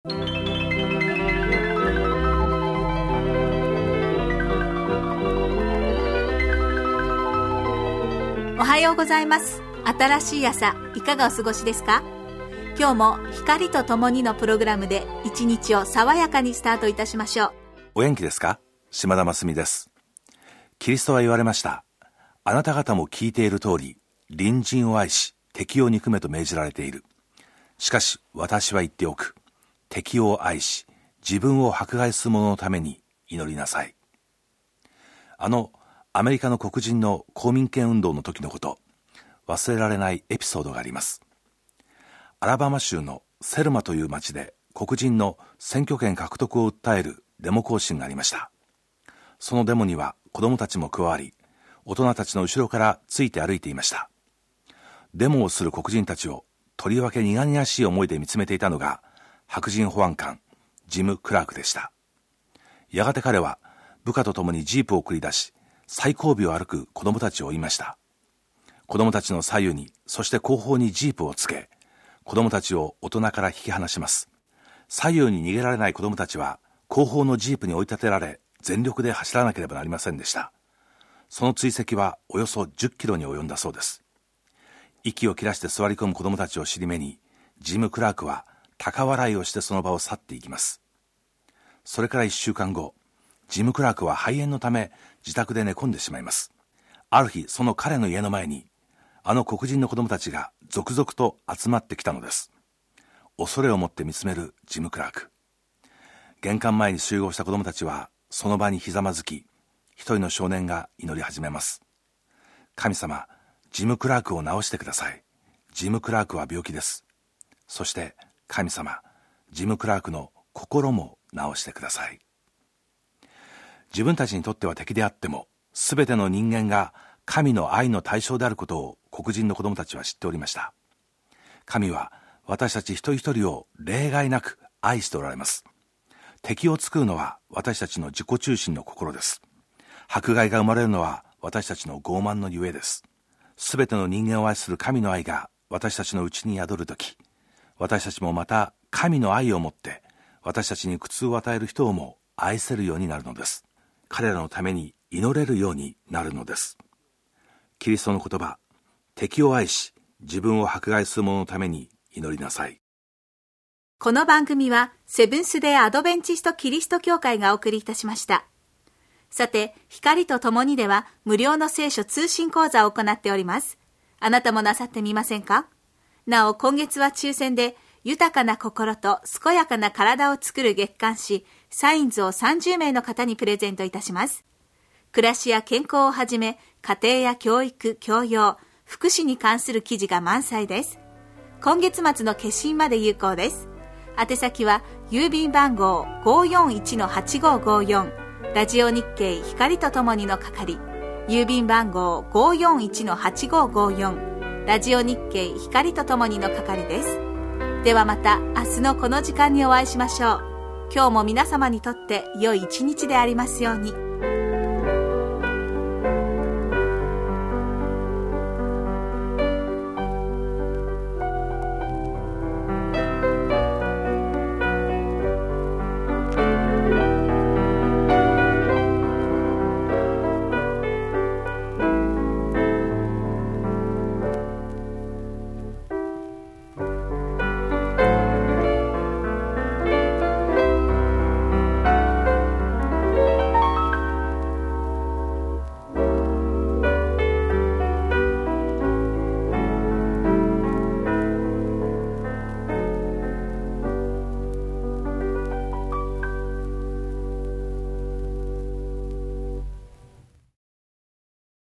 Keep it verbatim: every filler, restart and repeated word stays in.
おはようございます。新しい朝、いかがお過ごしですか？今日も光とともにのプログラムで一日を爽やかにスタートいたしましょう。 お元気ですか？島田真澄です。キリストは言われました。あなた方も聞いている通り、隣人を愛し、敵を憎めと命じられている。しかし私は言っておく。敵を愛し、自分を迫害する者のために祈りなさい。あのアメリカの黒人の公民権運動の時のこと、忘れられないエピソードがあります。アラバマ州のセルマという町で黒人の選挙権獲得を訴えるデモ行進がありました。そのデモには子供たちも加わり、大人たちの後ろからついて歩いていました。デモをする黒人たちをとりわけ苦々しい思いで見つめていたのが白人保安官ジム・クラークでした。やがて彼は部下と共にジープを繰り出し、最後尾を歩く子供たちを追いました。子供たちの左右に、そして後方にジープをつけ、子供たちを大人から引き離します。左右に逃げられない子供たちは後方のジープに追い立てられ、全力で走らなければなりませんでした。その追跡はおよそじゅっキロに及んだそうです。息を切らして座り込む子供たちを尻目に、ジム・クラークは高笑いをしてその場を去っていきます。それからいっしゅうかんご、ジム・クラークは肺炎のため自宅で寝込んでしまいます。ある日、その彼の家の前にあの黒人の子供たちが続々と集まってきたのです。恐れを持って見つめるジム・クラーク。玄関前に集合した子供たちはその場にひざまずき、一人の少年が祈り始めます。神様、ジム・クラークを治してください。ジム・クラークは病気です。そして神様、ジム・クラークの心も治してください。自分たちにとっては敵であっても、すべての人間が神の愛の対象であることを黒人の子供たちは知っておりました。神は私たち一人一人を例外なく愛しておられます。敵を作るのは私たちの自己中心の心です。迫害が生まれるのは私たちの傲慢のゆえです。すべての人間を愛する神の愛が私たちのうちに宿るとき、私たちもまた神の愛をもって私たちに苦痛を与える人をも愛せるようになるのです。彼らのために祈れるようになるのです。キリストの言葉、敵を愛し自分を迫害する者のために祈りなさい。 この番組はセブンス・デー・アドベンチスト・キリスト教会がお送りいたしました。さて、光とともにでは無料の聖書通信講座を行っております。あなたもなさってみませんか？なお、今月は抽選で豊かな心と健やかな体を作る月刊誌サインズをさんじゅうめいの方にプレゼントいたします。暮らしや健康をはじめ、家庭や教育、教養、福祉に関する記事が満載です。今月末の決心まで有効です。宛先は郵便番号 ごーよんいちのはちごーごーよん ラジオ日経光とともにの係、郵便番号 ごーよんいちのはちごーごーよん ラジオ日経光とともにの係です。ではまた明日のこの時間にお会いしましょう。今日も皆様にとって良い一日でありますように。